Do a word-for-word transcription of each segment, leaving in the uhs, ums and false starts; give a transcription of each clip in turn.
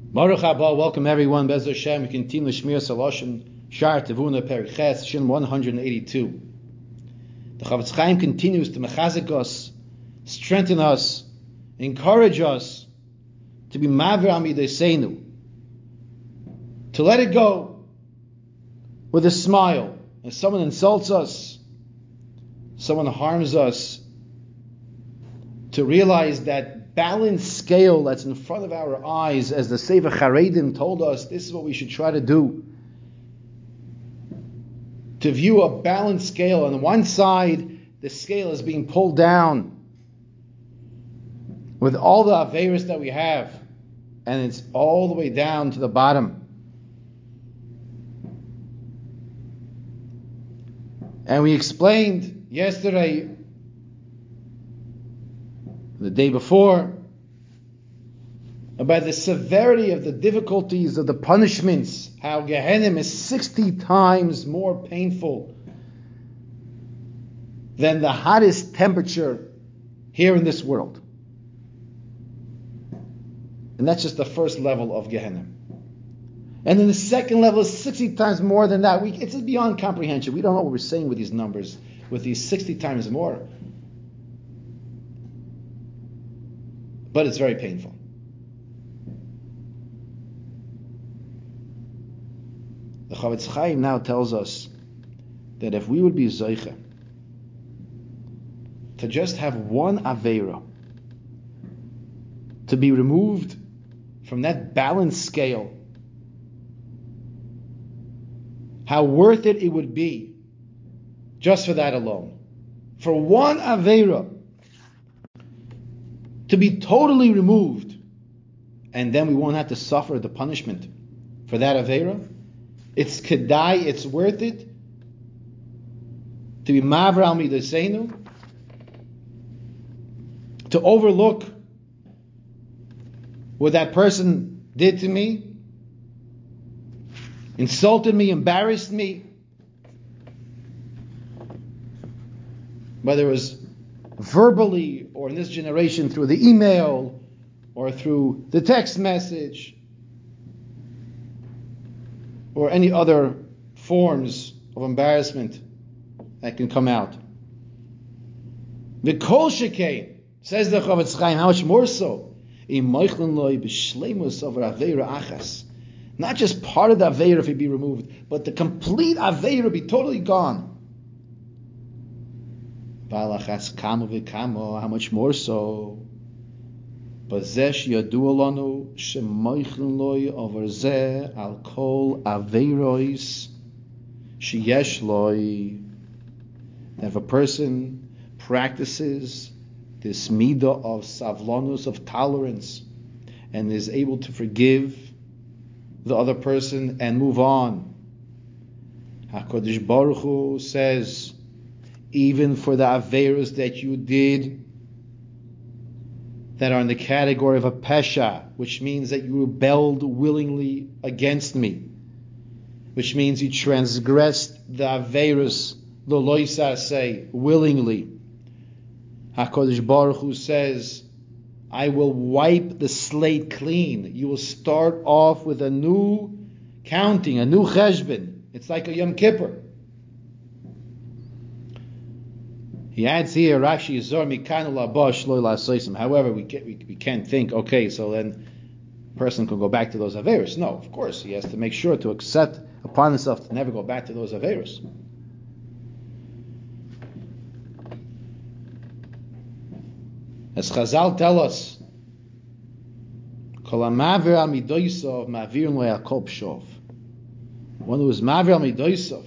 Baruch haba, welcome everyone. Bez Hashem, we continue Shmir Saloshin Shar Tevuna Periches Shin one eighty-two. The Chavetz Chaim continues to mechazik us, strengthen us, encourage us to be Mavir Amideseinu, to let it go with a smile. If someone insults us, someone harms us, to realize that balanced scale that's in front of our eyes, as the Sefer Charedim told us, this is what we should try to do. To view a balanced scale. On one side, the scale is being pulled down with all the Averis that we have, and it's all the way down to the bottom. And we explained yesterday, the day before, about the severity of the difficulties of the punishments, how Gehenna is sixty times more painful than the hottest temperature here in this world. And that's just the first level of Gehenna. And then the second level is sixty times more than that. We, it's beyond comprehension. We don't know what we're saying with these numbers, with these sixty times more. But it's very painful. The Chavetz Chaim now tells us that if we would be Zoicha to just have one Aveira to be removed from that balanced scale, how worth it it would be just for that alone. For one Aveira to be totally removed, and then we won't have to suffer the punishment for that Aveira. It's kedai, it's worth it to be Mavir al Midaseinu, to overlook what that person did to me, insulted me, embarrassed me, whether it was verbally, or in this generation through the email, or through the text message, or any other forms of embarrassment that can come out. The kol shekei, says the Chavetz Chaim, how much more so? Not just part of the Aveira if it be removed, but the complete Aveira be totally gone. How much more so? Bazesh yadu alanu shemoichlin loy over zeh al kol aveiros sheyesh loy. If a person practices this midah of savlanus, of tolerance, and is able to forgive the other person and move on, HaKadosh Baruch Hu says, even for the Averos that you did that are in the category of a pesha, which means that you rebelled willingly against me, which means you transgressed the Averos, the loisa say, willingly. HaKadosh Baruch Hu says, I will wipe the slate clean. You will start off with a new counting, a new cheshbon. It's like a Yom Kippur. He adds here, Rashi Yizor Mikanu Labosh Lo Lasoisim. However, we can't, we, we can't think, okay, so then a person can go back to those Averos. No, of course, he has to make sure to accept upon himself to never go back to those Averos. As Chazal tell us, Kol HaMavir Al Midoisov Mavir Lo Yakol Pshov. One who is Mavir Al Midoisov,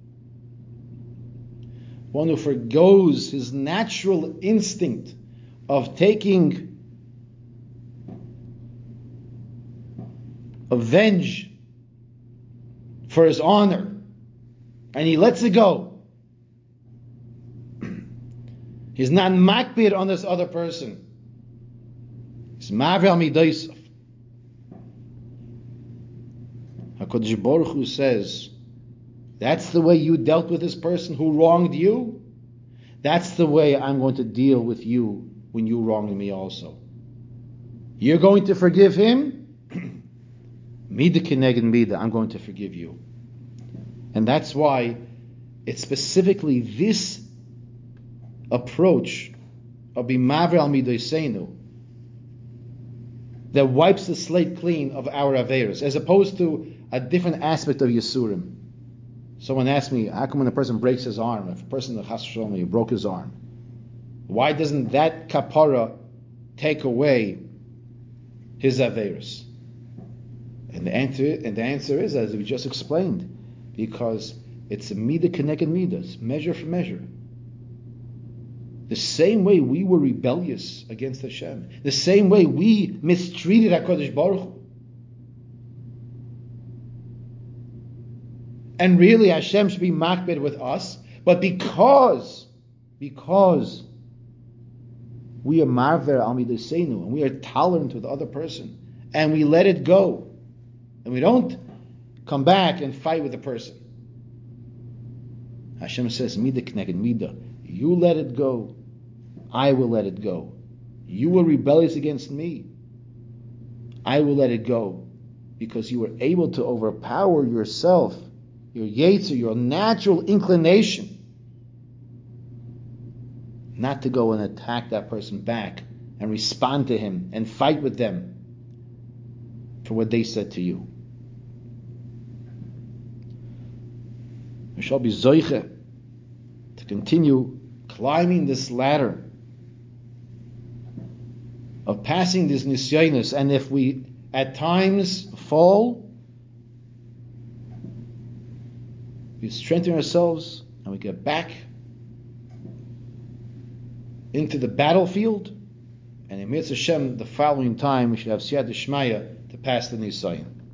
one who forgoes his natural instinct of taking avenge for his honor, and he lets it go. He's not makbid on this other person. He's Mavir Al Midoisov. HaKadosh Baruch Hu says, that's the way you dealt with this person who wronged you. That's the way I'm going to deal with you when you wrong me also. You're going to forgive him. Mida keneged mida, I'm going to forgive you. And that's why it's specifically this approach of bimaver al midoseinu that wipes the slate clean of our averos, as opposed to a different aspect of Yisurim. Someone asked me, how come when a person breaks his arm, if a person chas v'shalom broke his arm, why doesn't that kapara take away his averos? And the answer, and the answer is, as we just explained, because it's a midah connected midas, measure for measure. The same way we were rebellious against Hashem, the same way we mistreated HaKadosh Baruch Hu, and really Hashem should be makbid with us, but because, because we are marver al midoseinu, and we are tolerant with the other person, and we let it go, and we don't come back and fight with the person. Hashem says, midah k'neged midah. You let it go, I will let it go. You were rebellious against me, I will let it go, because you were able to overpower yourself, your yetzer, your natural inclination, not to go and attack that person back and respond to him and fight with them for what they said to you. We shall be zoiche to continue climbing this ladder of passing this nisyonos, and if we at times fall, we strengthen ourselves and we get back into the battlefield, and in Mitzvah Hashem the following time we should have Siyat D'Shmaya to pass the Nisayon.